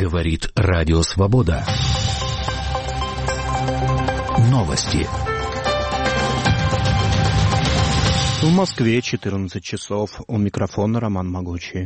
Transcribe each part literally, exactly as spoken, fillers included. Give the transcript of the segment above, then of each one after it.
Говорит Радио Свобода. Новости. В Москве четырнадцать часов. У микрофона Роман Могучий.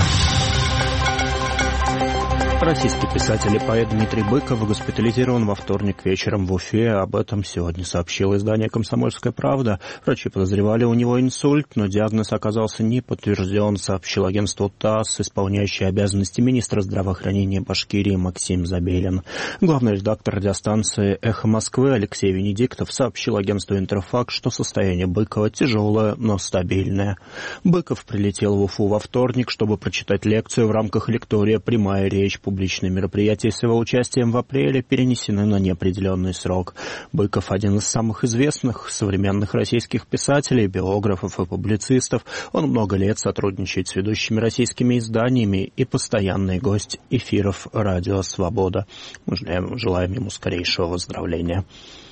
Российский писатель и поэт Дмитрий Быков госпитализирован во вторник вечером в Уфе. Об этом сегодня сообщило издание «Комсомольская правда». Врачи подозревали у него инсульт, но диагноз оказался не подтвержден, сообщил агентству ТАСС исполняющий обязанности министра здравоохранения Башкирии Максим Забелин. Главный редактор радиостанции «Эхо Москвы» Алексей Венедиктов сообщил агентству «Интерфакс», что состояние Быкова тяжелое, но стабильное. Быков прилетел в Уфу во вторник, чтобы прочитать лекцию в рамках лектория «Прямая речь». Публичные мероприятия с его участием в апреле перенесены на неопределенный срок. Быков – один из самых известных современных российских писателей, биографов и публицистов. Он много лет сотрудничает с ведущими российскими изданиями и постоянный гость эфиров «Радио Свобода». Мы желаем ему скорейшего выздоровления.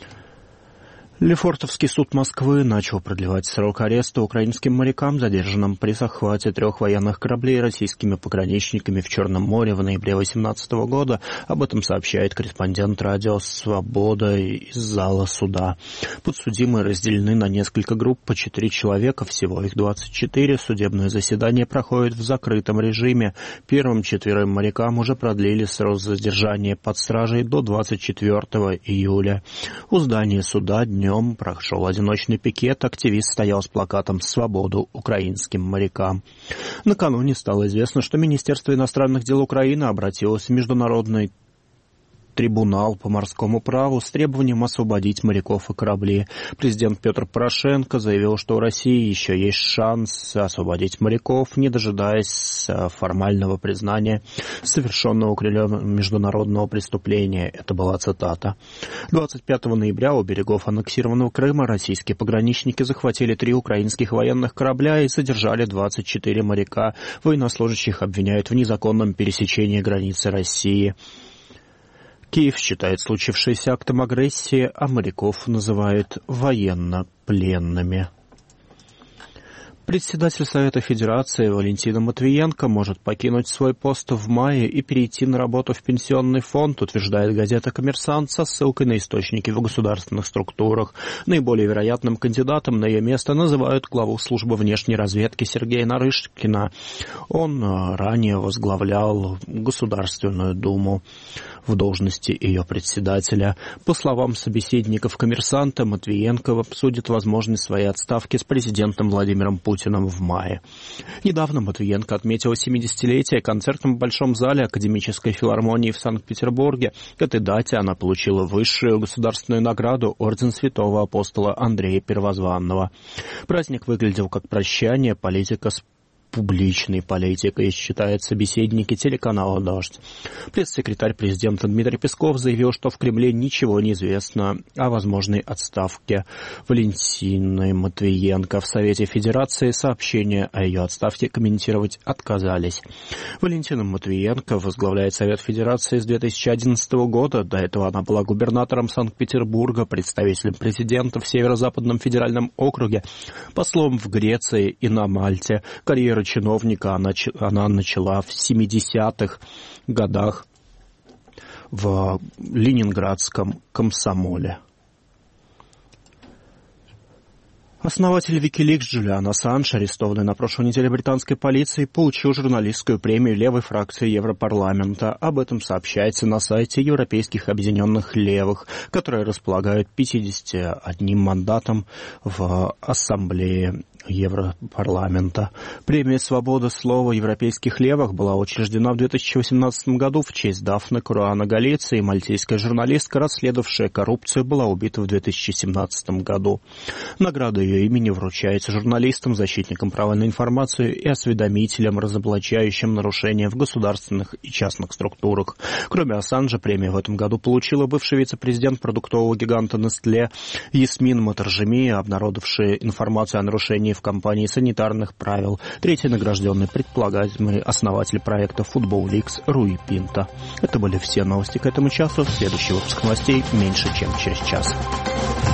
Лефортовский суд Москвы начал продлевать срок ареста украинским морякам, задержанным при захвате трех военных кораблей российскими пограничниками в Черном море в ноябре две тысячи восемнадцатого года. Об этом сообщает корреспондент радио «Свобода» из зала суда. Подсудимые разделены на несколько групп по четыре человека, всего их двадцать четыре. Судебное заседание проходит в закрытом режиме. Первым четверым морякам уже продлили срок задержания под стражей до двадцать четвёртого июля. У здания суда днем прошел одиночный пикет, активист стоял с плакатом «Свободу украинским морякам». Накануне стало известно, что Министерство иностранных дел Украины обратилось в Международный трибунал по морскому праву с требованием освободить моряков и корабли. Президент Петр Порошенко заявил, что у России еще есть шанс освободить моряков, не дожидаясь формального признания совершенного крылом международного преступления. Это была цитата. двадцать пятого ноября у берегов аннексированного Крыма российские пограничники захватили три украинских военных корабля и задержали двадцать четыре моряка. Военнослужащих обвиняют в незаконном пересечении границы России. Киев считает случившееся актом агрессии, а моряков называет военнопленными. Председатель Совета Федерации Валентина Матвиенко может покинуть свой пост в мае и перейти на работу в пенсионный фонд, утверждает газета «Коммерсант» со ссылкой на источники в государственных структурах. Наиболее вероятным кандидатом на ее место называют главу службы внешней разведки Сергея Нарышкина. Он ранее возглавлял Государственную Думу в должности ее председателя. По словам собеседников «Коммерсанта», Матвиенко обсудит возможность своей отставки с президентом Владимиром Путиным в мае. Недавно Матвиенко отметила семидесятилетие концертом в Большом зале Академической филармонии в Санкт-Петербурге. К этой дате она получила высшую государственную награду орден святого апостола Андрея Первозванного. Праздник выглядел как прощание политика с публичной политикой, считают собеседники телеканала «Дождь». Пресс-секретарь президента Дмитрий Песков заявил, что в Кремле ничего не известно о возможной отставке Валентины Матвиенко. В Совете Федерации сообщения о ее отставке комментировать отказались. Валентина Матвиенко возглавляет Совет Федерации с две тысячи одиннадцатого года. До этого она была губернатором Санкт-Петербурга, представителем президента в Северо-Западном федеральном округе, послом в Греции и на Мальте. Карьера чиновника она, она начала в семидесятых годах в Ленинградском комсомоле. Основатель Wikileaks Джулиан Ассанж, арестованный на прошлой неделе британской полицией, получил журналистскую премию левой фракции Европарламента. Об этом сообщается на сайте Европейских объединенных левых, которые располагают пятьюдесятым одним мандатом в Ассамблее Европарламента. Премия «Свобода слова европейских левых» была учреждена в две тысячи восемнадцатом году в честь Дафны Каруана Галиции. Мальтийская журналистка, расследовавшая коррупцию, была убита в две тысячи семнадцатом году. Награда ее имени вручается журналистам, защитникам права на информацию и осведомителям, разоблачающим нарушения в государственных и частных структурах. Кроме Ассанжа, премию в этом году получила бывший вице-президент продуктового гиганта Nestlé Ясмин Матаржеми, обнародовавшая информацию о нарушении в компании санитарных правил. Третий награжденный предполагаемый основатель проекта Football Leaks Руи Пинто. Это были все новости к этому часу. Следующий выпуск новостей меньше, чем через час.